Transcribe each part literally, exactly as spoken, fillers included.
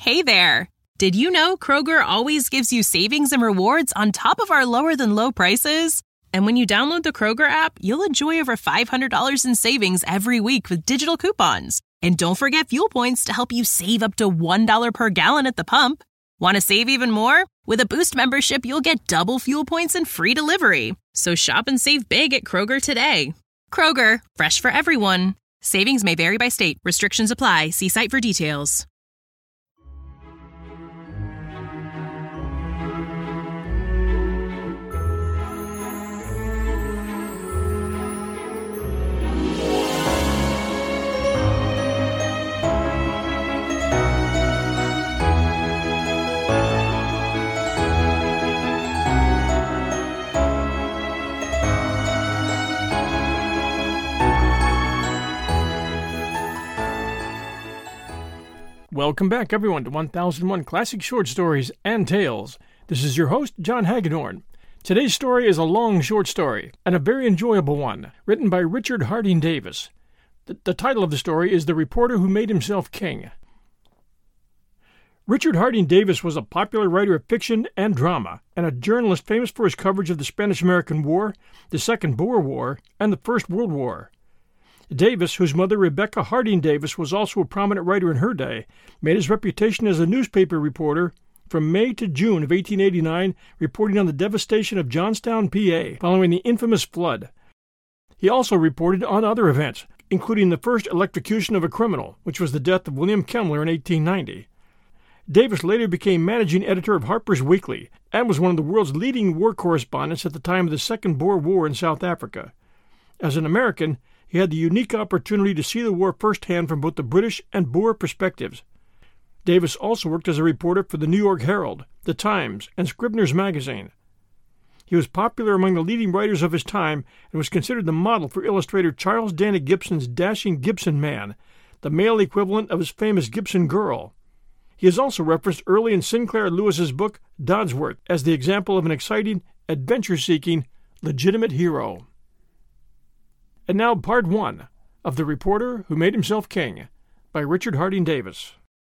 Hey there! Did you know Kroger always gives you savings and rewards on top of our lower-than-low prices? And when you download the Kroger app, you'll enjoy over five hundred dollars in savings every week with digital coupons. And don't forget fuel points to help you save up to one dollar per gallon at the pump. Want to save even more? With a Boost membership, you'll get double fuel points and free delivery. So shop and save big at Kroger today. Kroger, fresh for everyone. Savings may vary by state. Restrictions apply. See site for details. Welcome back, everyone, to one thousand one Classic Short Stories and Tales. This is your host, John Hagedorn. Today's story is a long short story, and a very enjoyable one, written by Richard Harding Davis. The, the title of the story is The Reporter Who Made Himself King. Richard Harding Davis was a popular writer of fiction and drama, and a journalist famous for his coverage of the Spanish-American War, the Second Boer War, and the First World War. Davis, whose mother Rebecca Harding Davis was also a prominent writer in her day, made his reputation as a newspaper reporter from May to June of eighteen eighty-nine, reporting on the devastation of Johnstown, P A, following the infamous flood. He also reported on other events, including the first electrocution of a criminal, which was the death of William Kemmler in eighteen ninety. Davis later became managing editor of Harper's Weekly and was one of the world's leading war correspondents at the time of the Second Boer War in South Africa. As an American, he had the unique opportunity to see the war firsthand from both the British and Boer perspectives. Davis also worked as a reporter for the New York Herald, the Times, and Scribner's Magazine. He was popular among the leading writers of his time and was considered the model for illustrator Charles Dana Gibson's dashing Gibson man, the male equivalent of his famous Gibson girl. He is also referenced early in Sinclair Lewis's book Dodsworth as the example of an exciting, adventure-seeking, legitimate hero. And now part one of The Reporter Who Made Himself King by Richard Harding Davis.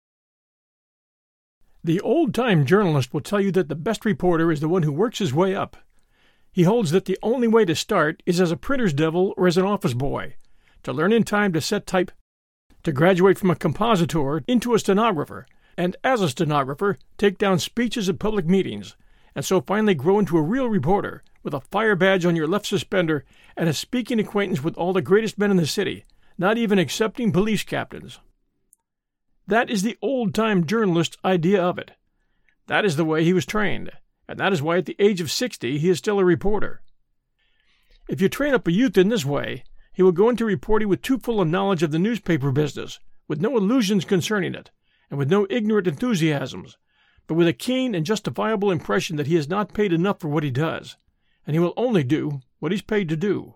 The old-time journalist will tell you that the best reporter is the one who works his way up. He holds that the only way to start is as a printer's devil or as an office boy, to learn in time to set type, to graduate from a compositor into a stenographer, and as a stenographer take down speeches at public meetings, and so finally grow into a real reporter, with a fire badge on your left suspender and a speaking acquaintance with all the greatest men in the city, not even excepting police captains. That is the old-time journalist's idea of it. That is the way he was trained, and that is why at the age of sixty he is still a reporter. If you train up a youth in this way, he will go into reporting with too full a knowledge of the newspaper business, with no illusions concerning it, and with no ignorant enthusiasms, but with a keen and justifiable impression that he is not paid enough for what he does, and he will only do what he's paid to do.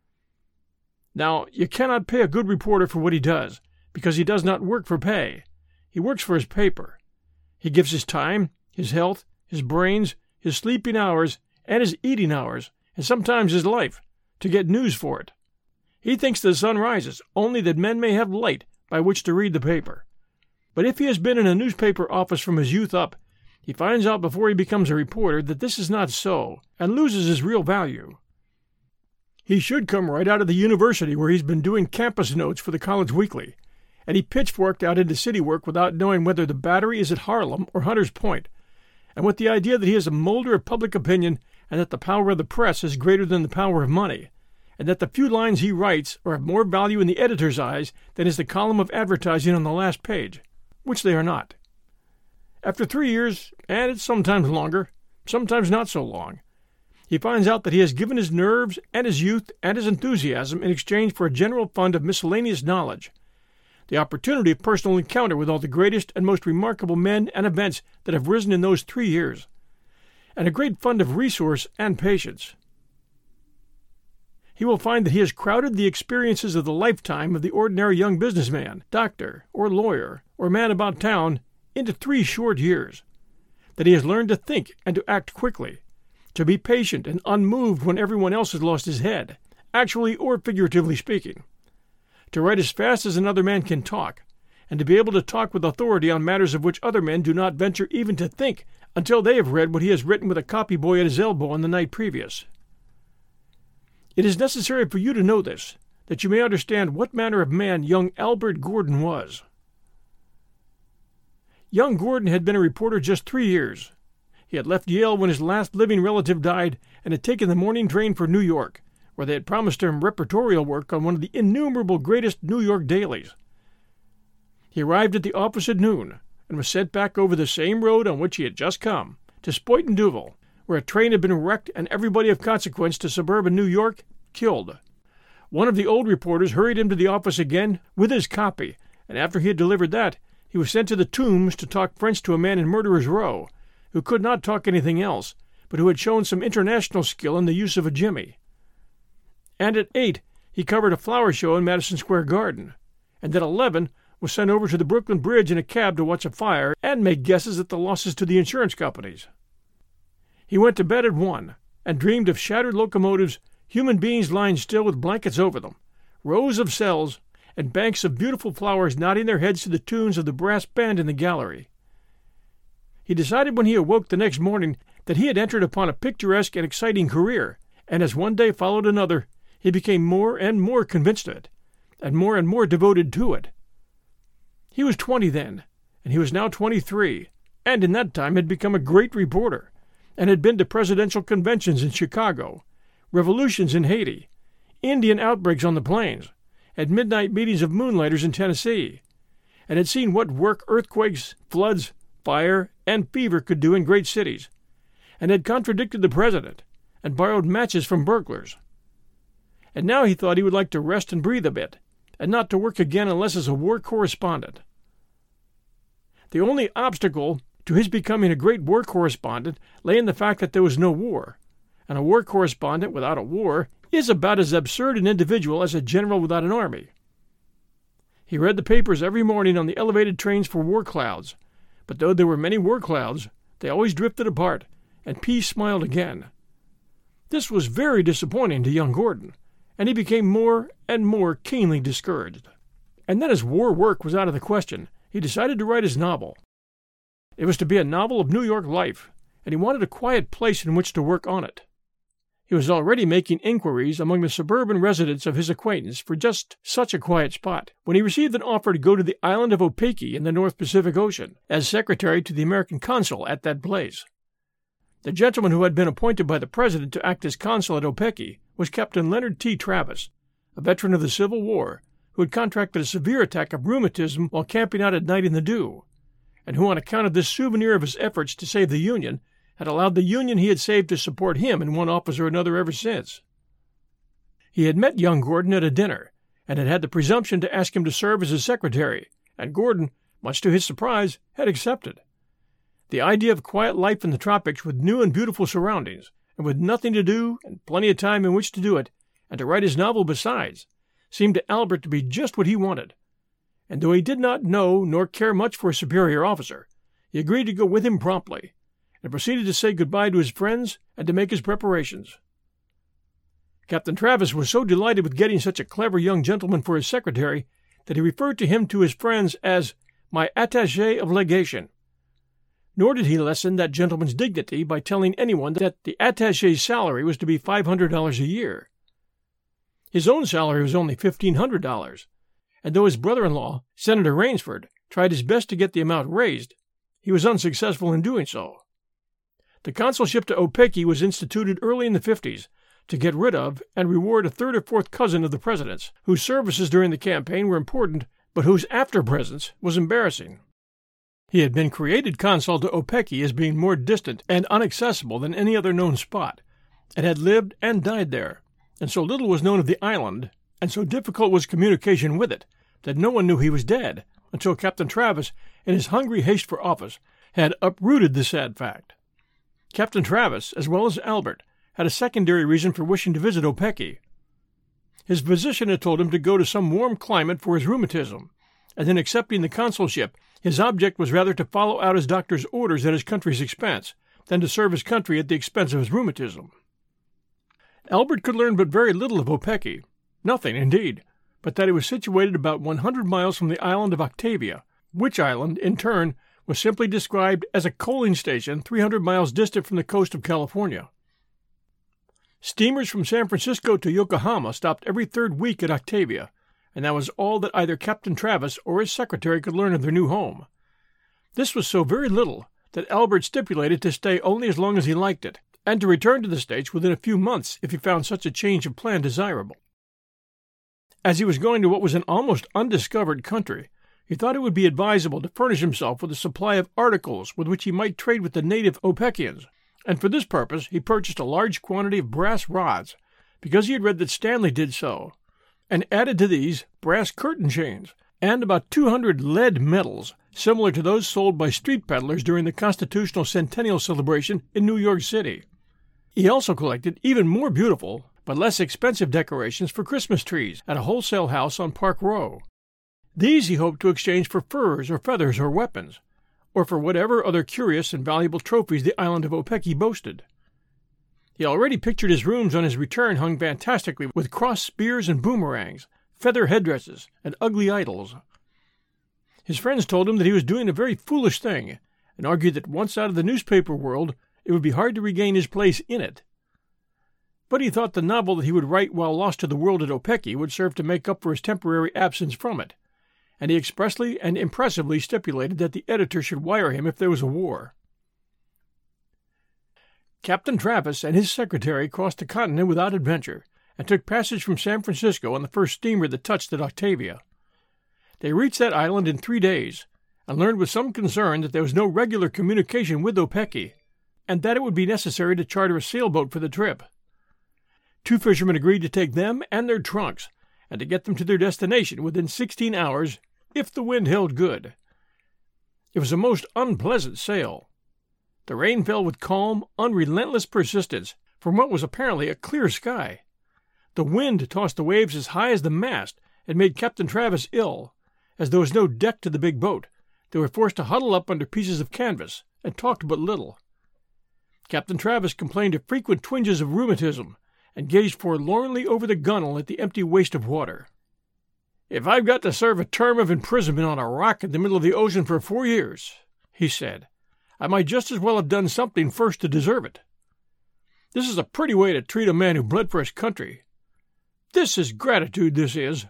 Now, you cannot pay a good reporter for what he does, because he does not work for pay. He works for his paper. He gives his time, his health, his brains, his sleeping hours, and his eating hours, and sometimes his life, to get news for it. He thinks the sun rises only that men may have light by which to read the paper. But if he has been in a newspaper office from his youth up, he finds out before he becomes a reporter that this is not so, and loses his real value. He should come right out of the university where he's been doing campus notes for the College Weekly, and he pitchforked out into city work without knowing whether the Battery is at Harlem or Hunter's Point, and with the idea that he is a molder of public opinion and that the power of the press is greater than the power of money, and that the few lines he writes are of more value in the editor's eyes than is the column of advertising on the last page, which they are not. After three years, and it's sometimes longer, sometimes not so long, he finds out that he has given his nerves and his youth and his enthusiasm in exchange for a general fund of miscellaneous knowledge, the opportunity of personal encounter with all the greatest and most remarkable men and events that have risen in those three years, and a great fund of resource and patience. He will find that he has crowded the experiences of the lifetime of the ordinary young businessman, doctor, or lawyer, or man about town into three short years, that he has learned to think and to act quickly, to be patient and unmoved when everyone else has lost his head, actually or figuratively speaking, to write as fast as another man can talk, and to be able to talk with authority on matters of which other men do not venture even to think until they have read what he has written with a copy-boy at his elbow on the night previous. It is necessary for you to know this, that you may understand what manner of man young Albert Gordon was. Young Gordon had been a reporter just three years. He had left Yale when his last living relative died and had taken the morning train for New York, where they had promised him reportorial work on one of the innumerable greatest New York dailies. He arrived at the office at noon, and was sent back over the same road on which he had just come, to Spoyton Duvall, where a train had been wrecked and everybody of consequence to suburban New York killed. One of the old reporters hurried him to the office again with his copy, and after he had delivered that, he was sent to the Tombs to talk French to a man in Murderer's Row, who could not talk anything else, but who had shown some international skill in the use of a jimmy. And at eight he covered a flower show in Madison Square Garden, and at eleven was sent over to the Brooklyn Bridge in a cab to watch a fire and make guesses at the losses to the insurance companies. He went to bed at one, and dreamed of shattered locomotives, human beings lying still with blankets over them, rows of cells, and banks of beautiful flowers nodding their heads to the tunes of the brass band in the gallery. He decided when he awoke the next morning that he had entered upon a picturesque and exciting career, and as one day followed another, he became more and more convinced of it, and more and more devoted to it. He was twenty then, and he was now twenty-three, and in that time had become a great reporter, and had been to presidential conventions in Chicago, revolutions in Haiti, Indian outbreaks on the plains, at midnight meetings of moonlighters in Tennessee, and had seen what work earthquakes, floods, fire, and fever could do in great cities, and had contradicted the president, and borrowed matches from burglars. And now he thought he would like to rest and breathe a bit, and not to work again unless as a war correspondent. The only obstacle to his becoming a great war correspondent lay in the fact that there was no war, and a war correspondent without a war is about as absurd an individual as a general without an army. He read the papers every morning on the elevated trains for war clouds, but though there were many war clouds, they always drifted apart, and peace smiled again. This was very disappointing to young Gordon, and he became more and more keenly discouraged. And then as war work was out of the question, he decided to write his novel. It was to be a novel of New York life, and he wanted a quiet place in which to work on it. He was already making inquiries among the suburban residents of his acquaintance for just such a quiet spot, when he received an offer to go to the island of Opeki in the North Pacific Ocean, as secretary to the American consul at that place. The gentleman who had been appointed by the president to act as consul at Opeki was Captain Leonard T. Travis, a veteran of the Civil War, who had contracted a severe attack of rheumatism while camping out at night in the dew, and who, on account of this souvenir of his efforts to save the Union, had allowed the Union he had saved to support him in one office or another ever since. He had met young Gordon at a dinner, and had had the presumption to ask him to serve as his secretary, and Gordon, much to his surprise, had accepted. The idea of quiet life in the tropics with new and beautiful surroundings, and with nothing to do and plenty of time in which to do it, and to write his novel besides, seemed to Albert to be just what he wanted. And though he did not know nor care much for a superior officer, he agreed to go with him promptly, and proceeded to say good-bye to his friends and to make his preparations. Captain Travis was so delighted with getting such a clever young gentleman for his secretary that he referred to him to his friends as my attaché of legation. Nor did he lessen that gentleman's dignity by telling anyone that the attaché's salary was to be five hundred dollars a year. His own salary was only fifteen hundred dollars, and though his brother-in-law, Senator Rainsford, tried his best to get the amount raised, he was unsuccessful in doing so. The consulship to Opeki was instituted early in the fifties to get rid of and reward a third or fourth cousin of the president's, whose services during the campaign were important, but whose after-presence was embarrassing. He had been created consul to Opeki as being more distant and inaccessible than any other known spot, and had lived and died there, and so little was known of the island, and so difficult was communication with it, that no one knew he was dead, until Captain Travis, in his hungry haste for office, had uprooted the sad fact. Captain Travis, as well as Albert, had a secondary reason for wishing to visit Opeki. His physician had told him to go to some warm climate for his rheumatism, and in accepting the consulship, his object was rather to follow out his doctor's orders at his country's expense than to serve his country at the expense of his rheumatism. Albert could learn but very little of Opeki, nothing, indeed, but that it was situated about one hundred miles from the island of Octavia, which island, in turn, was simply described as a coaling station three hundred miles distant from the coast of California. Steamers from San Francisco to Yokohama stopped every third week at Octavia, and that was all that either Captain Travis or his secretary could learn of their new home. This was so very little that Albert stipulated to stay only as long as he liked it, and to return to the States within a few months if he found such a change of plan desirable. As he was going to what was an almost undiscovered country, he thought it would be advisable to furnish himself with a supply of articles with which he might trade with the native Opekians, and for this purpose he purchased a large quantity of brass rods, because he had read that Stanley did so, and added to these brass curtain chains, and about two hundred lead medals, similar to those sold by street peddlers during the Constitutional Centennial celebration in New York City. He also collected even more beautiful, but less expensive decorations for Christmas trees at a wholesale house on Park Row. These he hoped to exchange for furs or feathers or weapons, or for whatever other curious and valuable trophies the island of Opeki boasted. He already pictured his rooms on his return hung fantastically with crossed spears and boomerangs, feather headdresses, and ugly idols. His friends told him that he was doing a very foolish thing, and argued that once out of the newspaper world it would be hard to regain his place in it. But he thought the novel that he would write while lost to the world at Opeki would serve to make up for his temporary absence from it, and he expressly and impressively stipulated that the editor should wire him if there was a war. Captain Travis and his secretary crossed the continent without adventure, and took passage from San Francisco on the first steamer that touched at Octavia. They reached that island in three days, and learned with some concern that there was no regular communication with Opeki, and that it would be necessary to charter a sailboat for the trip. Two fishermen agreed to take them and their trunks, and to get them to their destination within sixteen hours, if the wind held good. It was a most unpleasant sail. The rain fell with calm, unrelentless persistence from what was apparently a clear sky. The wind tossed the waves as high as the mast and made Captain Travis ill. As there was no deck to the big boat, they were forced to huddle up under pieces of canvas, and talked but little. Captain Travis complained of frequent twinges of rheumatism, and gazed forlornly over the gunwale at the empty waste of water. "If I've got to serve a term of imprisonment on a rock in the middle of the ocean for four years," he said, "I might just as well have done something first to deserve it. This is a pretty way to treat a man who bled for his country. This is gratitude, this is."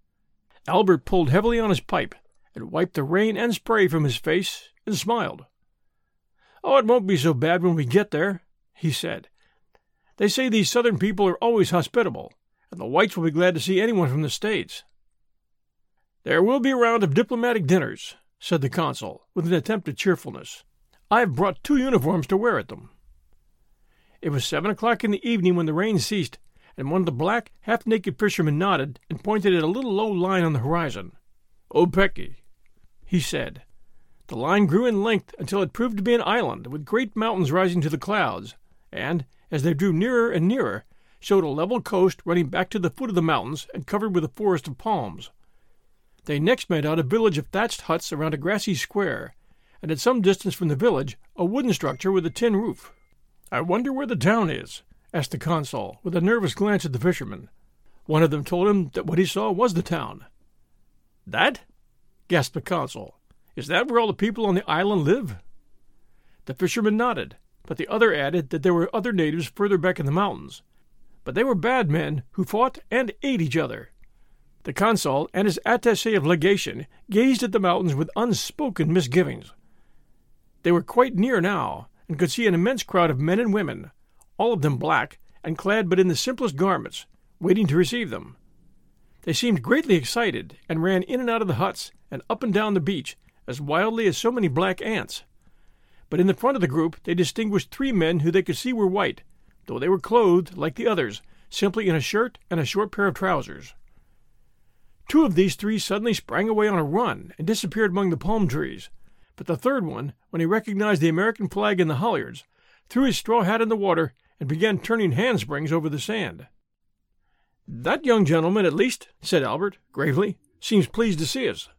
Albert pulled heavily on his pipe, and wiped the rain and spray from his face, and smiled. "Oh, it won't be so bad when we get there," he said. "They say these southern people are always hospitable, and the whites will be glad to see anyone from the States." "There will be a round of diplomatic dinners," said the consul, with an attempt at cheerfulness. "I have brought two uniforms to wear at them." It was seven o'clock in the evening when the rain ceased, and one of the black, half-naked fishermen nodded and pointed at a little low line on the horizon. "Opeki," he said. The line grew in length until it proved to be an island with great mountains rising to the clouds, and, as they drew nearer and nearer, showed a level coast running back to the foot of the mountains and covered with a forest of palms. They next made out a village of thatched huts around a grassy square, and at some distance from the village a wooden structure with a tin roof. "I wonder where the town is?" asked the consul, with a nervous glance at the fishermen. One of them told him that what he saw was the town. "That?" gasped the consul. "Is that where all the people on the island live?" The fisherman nodded, but the other added that there were other natives further back in the mountains. But they were bad men who fought and ate each other. The consul and his attaché of legation gazed at the mountains with unspoken misgivings. They were quite near now, and could see an immense crowd of men and women, all of them black, and clad but in the simplest garments, waiting to receive them. They seemed greatly excited, and ran in and out of the huts, and up and down the beach, as wildly as so many black ants. But in the front of the group they distinguished three men who they could see were white, though they were clothed, like the others, simply in a shirt and a short pair of trousers. Two of these three suddenly sprang away on a run and disappeared among the palm trees, but the third one, when he recognized the American flag in the halyards, threw his straw hat in the water and began turning handsprings over the sand. "That young gentleman, at least," said Albert, gravely, "seems pleased to see us."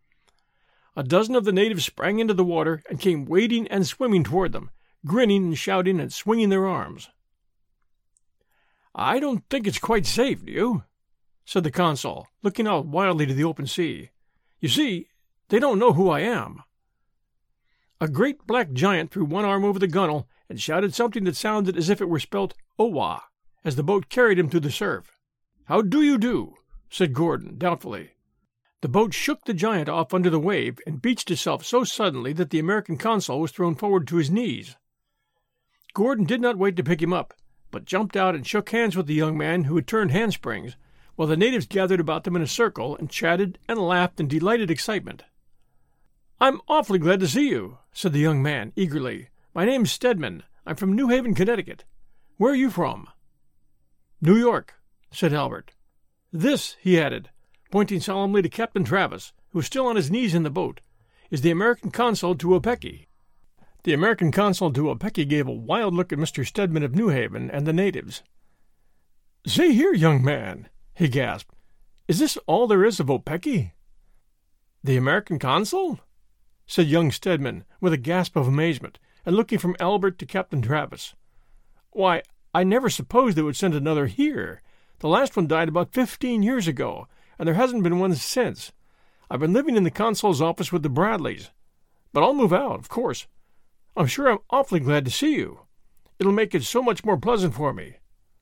A dozen of the natives sprang into the water and came wading and swimming toward them, grinning and shouting and swinging their arms. "I don't think it's quite safe, do you?" said the consul, looking out wildly to the open sea. "You see, they don't know who I am." A great black giant threw one arm over the gunwale and shouted something that sounded as if it were spelt Owa, as the boat carried him through the surf. "How do you do?" said Gordon, doubtfully. The boat shook the giant off under the wave and beached itself so suddenly that the American consul was thrown forward to his knees. Gordon did not wait to pick him up, but jumped out and shook hands with the young man who had turned handsprings, while the natives gathered about them in a circle and chatted and laughed in delighted excitement. "I'm awfully glad to see you," said the young man, eagerly. "My name's Stedman. I'm from New Haven, Connecticut. Where are you from?" "New York," said Albert. "This," he added, pointing solemnly to Captain Travis, who was still on his knees in the boat, "is the American consul Tuopeki." The American consul Tuopeki gave a wild look at Mister Stedman of New Haven and the natives. "See here, young man," he gasped. "Is this all there is of Opeki?" "The American consul?" said young Stedman, with a gasp of amazement, and looking from Albert to Captain Travis. "Why, I never supposed they would send another here. The last one died about fifteen years ago, and there hasn't been one since. I've been living in the consul's office with the Bradleys. But I'll move out, of course. I'm sure I'm awfully glad to see you. It'll make it so much more pleasant for me."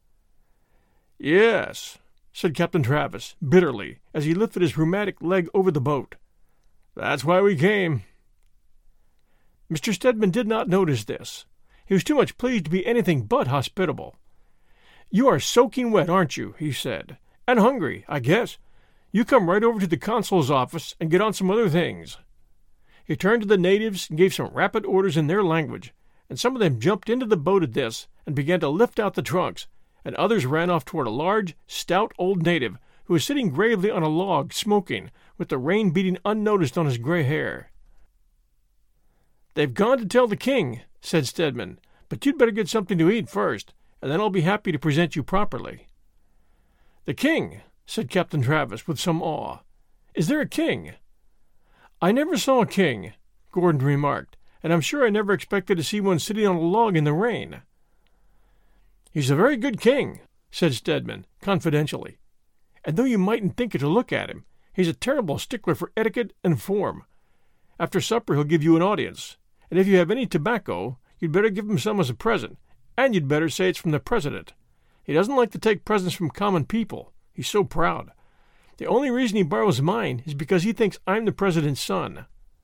"Yes," said Captain Travis, bitterly, as he lifted his rheumatic leg over the boat. "That's why we came." Mister Stedman did not notice this. He was too much pleased to be anything but hospitable. "You are soaking wet, aren't you?" he said. "And hungry, I guess. You come right over to the consul's office and get on some other things." He turned to the natives and gave some rapid orders in their language, and some of them jumped into the boat at this and began to lift out the trunks, and others ran off toward a large, stout old native who was sitting gravely on a log smoking, with the rain beating unnoticed on his gray hair. "They've gone to tell the king," said Stedman, "but you'd better get something to eat first, and then I'll be happy to present you properly." "The king," said Captain Travis with some awe. "Is there a king?" "I never saw a king," Gordon remarked, "and I'm sure I never expected to see one sitting on a log in the rain." "He's a very good king," said Stedman, confidentially, "and though you mightn't think it to look at him, he's a terrible stickler for etiquette and form. After supper he'll give you an audience, and if you have any tobacco, you'd better give him some as a present, and you'd better say it's from the president. He doesn't like to take presents from common people. He's so proud. The only reason he borrows mine is because he thinks I'm the president's son."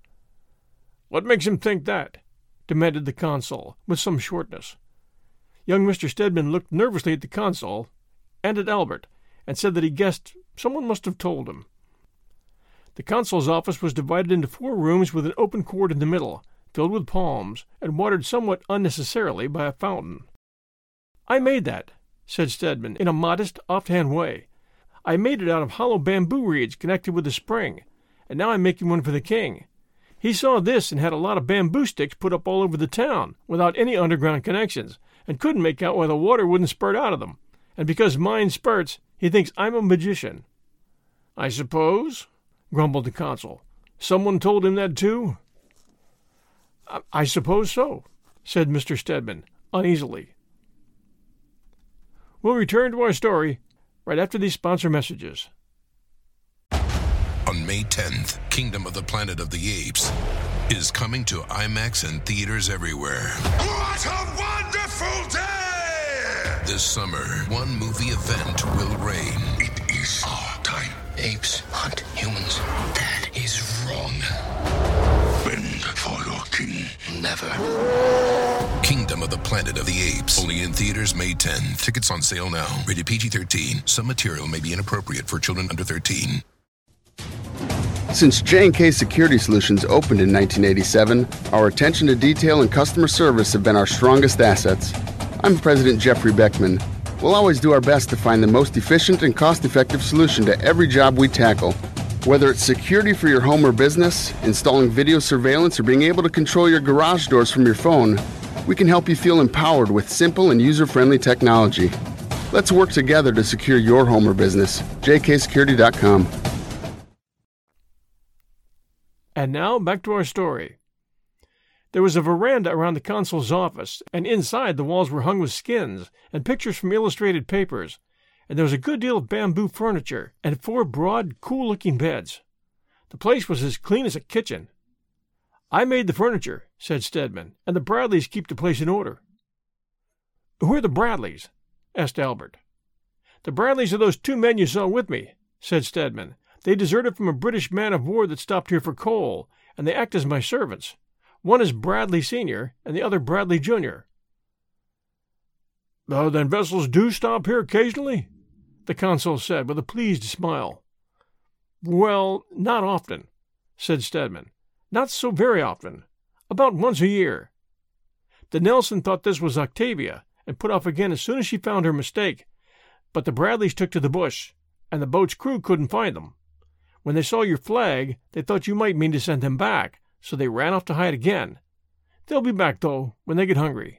"What makes him think that?" demanded the consul, with some shortness. Young Mister Stedman looked nervously at the consul and at Albert, and said that he guessed someone must have told him. The consul's office was divided into four rooms with an open court in the middle, filled with palms, and watered somewhat unnecessarily by a fountain. "I made that," said Stedman, in a modest, offhand way. "I made it out of hollow bamboo reeds connected with a spring, and now I'm making one for the king. He saw this and had a lot of bamboo sticks put up all over the town, without any underground connections, and couldn't make out why the water wouldn't spurt out of them, and because mine spurts, he thinks I'm a magician." "I suppose," grumbled the consul, "someone told him that too?" I, I suppose so," said Mister Stedman, uneasily. We'll return to our story right after these sponsor messages. On May tenth, Kingdom of the Planet of the Apes is coming to IMAX and theaters everywhere. What a wonderful day! This summer, one movie event will reign. It is our time. Apes hunt humans. That is wrong. Bend for your king. Never. Kingdom of the Planet of the Apes. Only in theaters May tenth. Tickets on sale now. Rated P G thirteen. Some material may be inappropriate for children under thirteen. Since J and K Security Solutions opened in nineteen eighty-seven, our attention to detail and customer service have been our strongest assets. I'm President Jeffrey Beckman. We'll always do our best to find the most efficient and cost-effective solution to every job we tackle. Whether it's security for your home or business, installing video surveillance, or being able to control your garage doors from your phone, we can help you feel empowered with simple and user-friendly technology. Let's work together to secure your home or business. J K security dot com. And now, back to our story. There was a veranda around the consul's office, and inside the walls were hung with skins and pictures from illustrated papers, and there was a good deal of bamboo furniture and four broad, cool-looking beds. The place was as clean as a kitchen. "I made the furniture," said Stedman, "and the Bradleys keep the place in order." "Who are the Bradleys?" asked Albert. "The Bradleys are those two men you saw with me," said Stedman. "They deserted from a British man-of-war that stopped here for coal, and they act as my servants. One is Bradley Senior, and the other Bradley Junior" "Oh, then vessels do stop here occasionally?" the consul said with a pleased smile. "Well, not often," said Stedman. "Not so very often. About once a year." The Nelson thought this was Octavia, and put off again as soon as she found her mistake, but the Bradleys took to the bush, and the boat's crew couldn't find them. When they saw your flag, they thought you might mean to send them back, so they ran off to hide again. They'll be back, though, when they get hungry.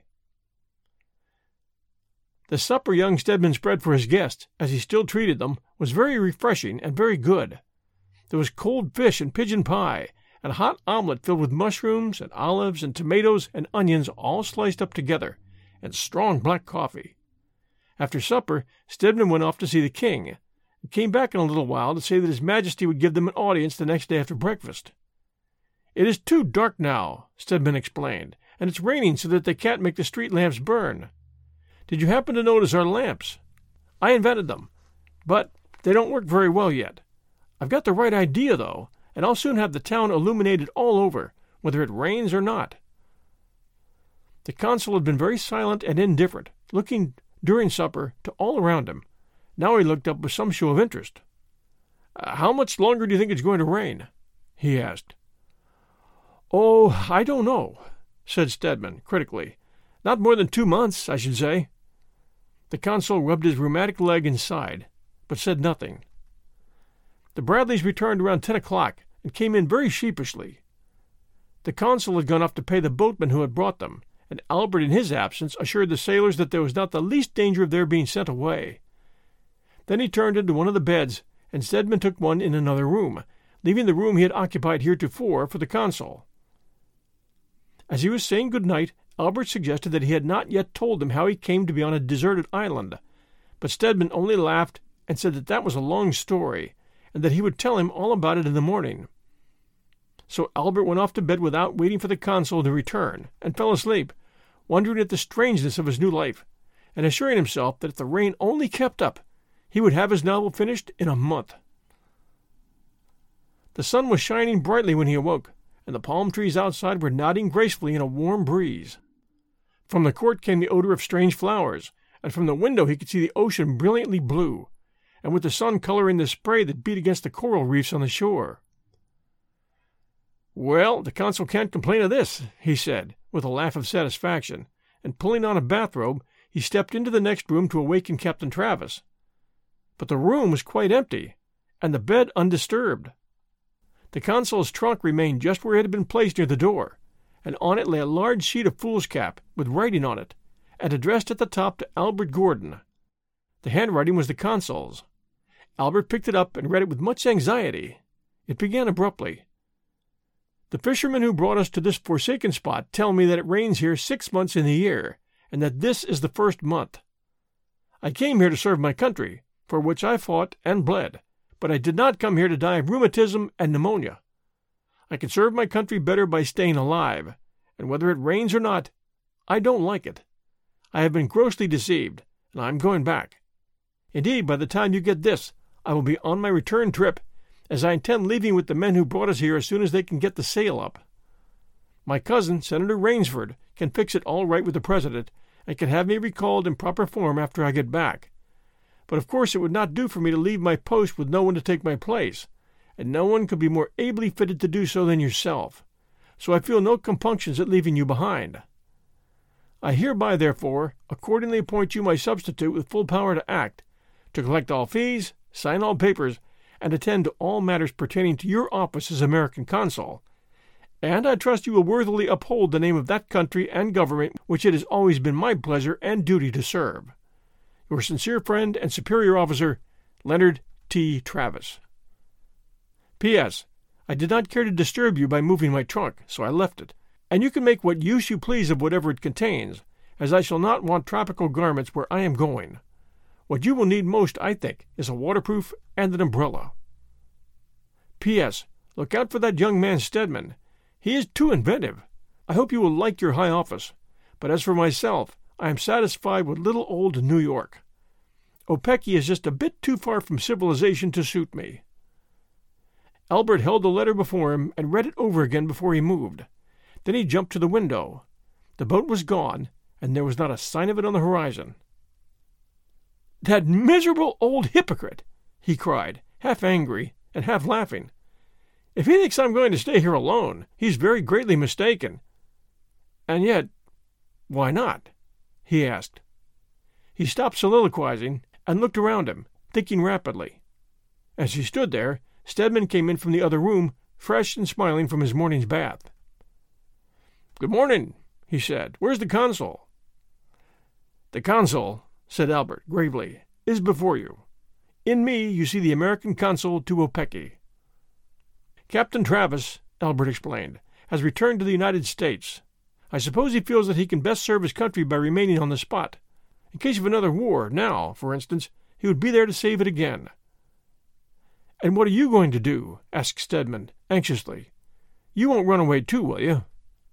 The supper young Stedman spread for his guests, as he still treated them, was very refreshing and very good. There was cold fish and pigeon pie, and a hot omelet filled with mushrooms and olives and tomatoes and onions all sliced up together, and strong black coffee. After supper, Stedman went off to see the king, and came back in a little while to say that His Majesty would give them an audience the next day after breakfast. "It is too dark now," Stedman explained, "and it's raining so that they can't make the street lamps burn. Did you happen to notice our lamps? I invented them, but they don't work very well yet. I've got the right idea, though, and I'll soon have the town illuminated all over, whether it rains or not." The consul had been very silent and indifferent, looking during supper to all around him. Now he looked up with some show of interest. "How much longer do you think it's going to rain?" he asked. "Oh, I don't know," said Stedman critically. "Not more than two months, I should say." The consul rubbed his rheumatic leg and sighed, but said nothing. The Bradleys returned around ten o'clock and came in very sheepishly. The consul had gone off to pay the boatman who had brought them, and Albert in his absence assured the sailors that there was not the least danger of their being sent away. Then he turned into one of the beds, and Stedman took one in another room, leaving the room he had occupied heretofore for the consul. As he was saying good night, Albert suggested that he had not yet told them how he came to be on a deserted island, but Stedman only laughed and said that that was a long story, and that he would tell him all about it in the morning. So Albert went off to bed without waiting for the consul to return, and fell asleep, wondering at the strangeness of his new life, and assuring himself that if the rain only kept up, he would have his novel finished in a month. The sun was shining brightly when he awoke, and the palm trees outside were nodding gracefully in a warm breeze. From the court came the odor of strange flowers, and from the window he could see the ocean brilliantly blue, and with the sun coloring the spray that beat against the coral reefs on the shore. "Well, the consul can't complain of this," he said, with a laugh of satisfaction, and pulling on a bathrobe, he stepped into the next room to awaken Captain Travis. But the room was quite empty, and the bed undisturbed. The consul's trunk remained just where it had been placed near the door, and on it lay a large sheet of foolscap with writing on it, and addressed at the top to Albert Gordon. The handwriting was the consul's. Albert picked it up and read it with much anxiety. It began abruptly. "The fishermen who brought us to this forsaken spot tell me that it rains here six months in the year, and that this is the first month. I came here to serve my country, for which I fought and bled, but I did not come here to die of rheumatism and pneumonia. I can serve my country better by staying alive, and whether it rains or not, I don't like it. I have been grossly deceived, and I am going back. Indeed, by the time you get this, I will be on my return trip, as I intend leaving with the men who brought us here as soon as they can get the sail up. My cousin, Senator Rainsford, can fix it all right with the President, and can have me recalled in proper form after I get back. But of course it would not do for me to leave my post with no one to take my place, and no one could be more ably fitted to do so than yourself, so I feel no compunctions at leaving you behind. I hereby, therefore, accordingly appoint you my substitute with full power to act, to collect all fees, sign all papers, and attend to all matters pertaining to your office as American consul, and I trust you will worthily uphold the name of that country and government which it has always been my pleasure and duty to serve. Your sincere friend and superior officer, Leonard T. Travis. P S. I did not care to disturb you by moving my trunk, so I left it, and you can make what use you please of whatever it contains, as I shall not want tropical garments where I am going. What you will need most, I think, is a waterproof and an umbrella. P S. Look out for that young man Stedman. He is too inventive. I hope you will like your high office. But as for myself, I am satisfied with little old New York. Opeki is just a bit too far from civilization to suit me. Albert held the letter before him and read it over again before he moved. Then he jumped to the window. The boat was gone, and there was not a sign of it on the horizon. "That miserable old hypocrite!" he cried, half angry and half laughing. "If he thinks I'm going to stay here alone, he's very greatly mistaken. And yet, why not?" he asked. He stopped soliloquizing and looked around him, thinking rapidly. As he stood there, Stedman came in from the other room, fresh and smiling from his morning's bath. "Good morning," he said. "Where's the consul?" "The consul," said Albert gravely, "is before you. In me you see the American consul to Opeki." "Captain Travis," Albert explained, "has returned to the United States. I suppose he feels that he can best serve his country by remaining on the spot. In case of another war, now, for instance, he would be there to save it again." "And what are you going to do?" asked Stedman, anxiously. "You won't run away too, will you?"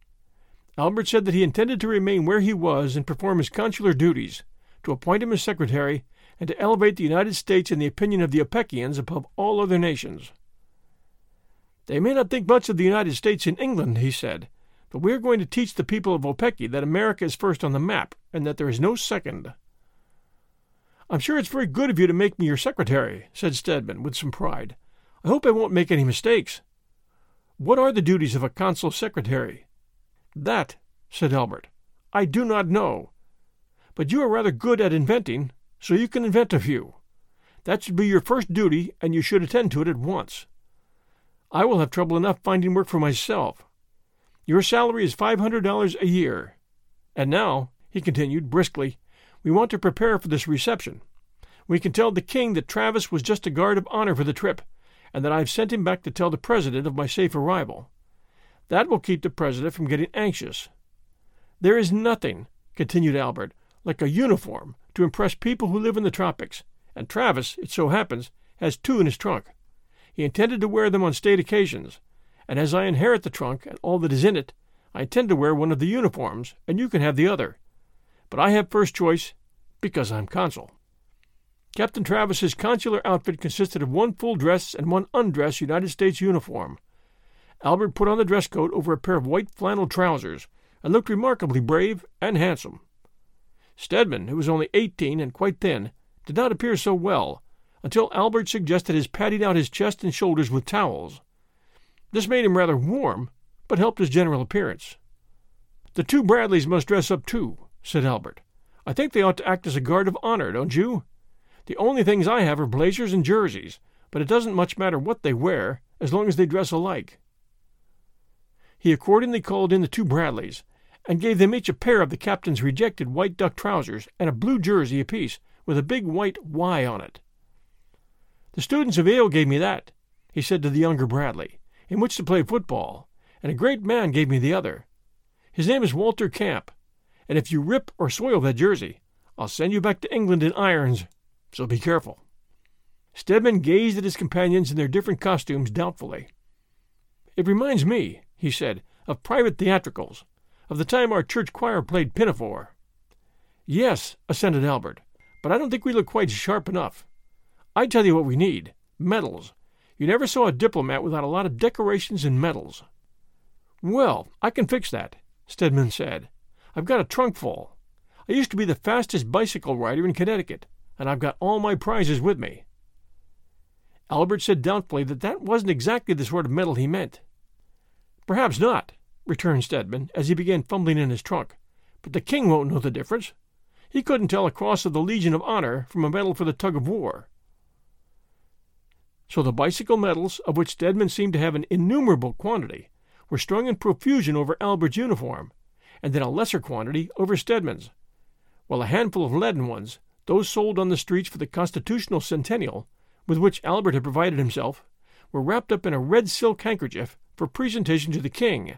Albert said that he intended to remain where he was and perform his consular duties, to appoint him as secretary, and to elevate the United States in the opinion of the Opekians above all other nations. "They may not think much of the United States in England," he said, "but we are going to teach the people of Opeki that America is first on the map, and that there is no second." "I'm sure it's very good of you to make me your secretary," said Stedman, with some pride. "I hope I won't make any mistakes. What are the duties of a consul secretary?" "That," said Albert, "I do not know. But you are rather good at inventing, so you can invent a few. That should be your first duty, and you should attend to it at once. I will have trouble enough finding work for myself. Your salary is five hundred dollars a year. And now," he continued briskly, "we want to prepare for this reception. We can tell the king that Travis was just a guard of honor for the trip, and that I have sent him back to tell the president of my safe arrival. That will keep the president from getting anxious. There is nothing," continued Albert, "like a uniform to impress people who live in the tropics, and Travis, it so happens, has two in his trunk. He intended to wear them on state occasions, and as I inherit the trunk and all that is in it, I intend to wear one of the uniforms, and you can have the other. But I have first choice, because I'm consul." Captain Travis's consular outfit consisted of one full dress and one undress United States uniform. Albert put on the dress coat over a pair of white flannel trousers, and looked remarkably brave and handsome. Stedman, who was only eighteen and quite thin, did not appear so well, until Albert suggested his padding out his chest and shoulders with towels. This made him rather warm, but helped his general appearance. "The two Bradleys must dress up too," said Albert. "I think they ought to act as a guard of honor, don't you? The only things I have are blazers and jerseys, but it doesn't much matter what they wear, as long as they dress alike." He accordingly called in the two Bradleys, and gave them each a pair of the captain's rejected white duck trousers and a blue jersey apiece, with a big white Y on it. "The students of Yale gave me that," he said to the younger Bradley, "in which to play football, and a great man gave me the other. His name is Walter Camp, and if you rip or soil that jersey, I'll send you back to England in irons, so be careful." Stedman gazed at his companions in their different costumes doubtfully. "It reminds me," he said, "of private theatricals, of the time our church choir played Pinafore." "Yes," assented Albert, "but I don't think we look quite sharp enough. I tell you what we need, medals. You never saw a diplomat without a lot of decorations and medals." "Well, I can fix that," Stedman said. "I've got a trunk full. I used to be the fastest bicycle rider in Connecticut, and I've got all my prizes with me." Albert said doubtfully that that wasn't exactly the sort of medal he meant. "Perhaps not," returned Stedman, as he began fumbling in his trunk, "but the king won't know the difference. He couldn't tell a cross of the Legion of Honor from a medal for the tug of war." So the bicycle medals, of which Stedman seemed to have an innumerable quantity, were strung in profusion over Albert's uniform, and then a lesser quantity over Stedman's, while a handful of leaden ones, those sold on the streets for the Constitutional Centennial, with which Albert had provided himself, were wrapped up in a red silk handkerchief for presentation to the king.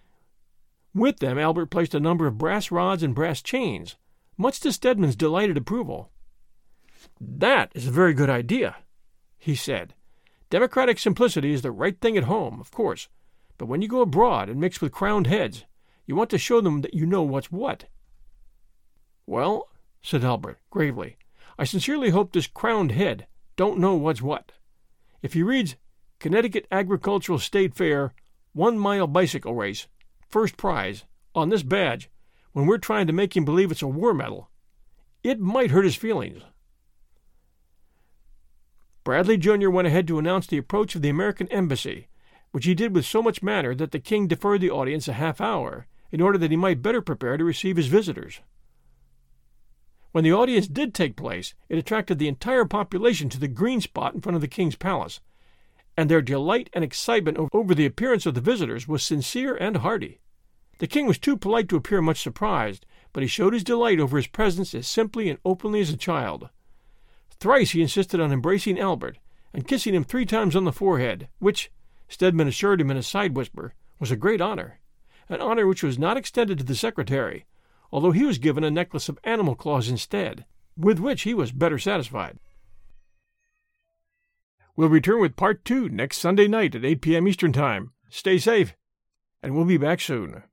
With them Albert placed a number of brass rods and brass chains, much to Stedman's delighted approval. "That is a very good idea," he said. "Democratic simplicity is the right thing at home, of course, but when you go abroad and mix with crowned heads, you want to show them that you know what's what." "Well," said Albert, gravely, "I sincerely hope this crowned head don't know what's what. If he reads Connecticut Agricultural State Fair, one-mile bicycle race, first prize, on this badge, when we're trying to make him believe it's a war medal, it might hurt his feelings." Bradley Junior went ahead to announce the approach of the American embassy, which he did with so much manner that the king deferred the audience a half hour, in order that he might better prepare to receive his visitors. When the audience did take place, it attracted the entire population to the green spot in front of the king's palace, and their delight and excitement over the appearance of the visitors was sincere and hearty. The king was too polite to appear much surprised, but he showed his delight over his presence as simply and openly as a child. Thrice he insisted on embracing Albert and kissing him three times on the forehead, which, Stedman assured him in a side whisper, was a great honor, an honor which was not extended to the secretary, although he was given a necklace of animal claws instead, with which he was better satisfied. We'll return with part two next Sunday night at eight p.m. Eastern Time. Stay safe, and we'll be back soon.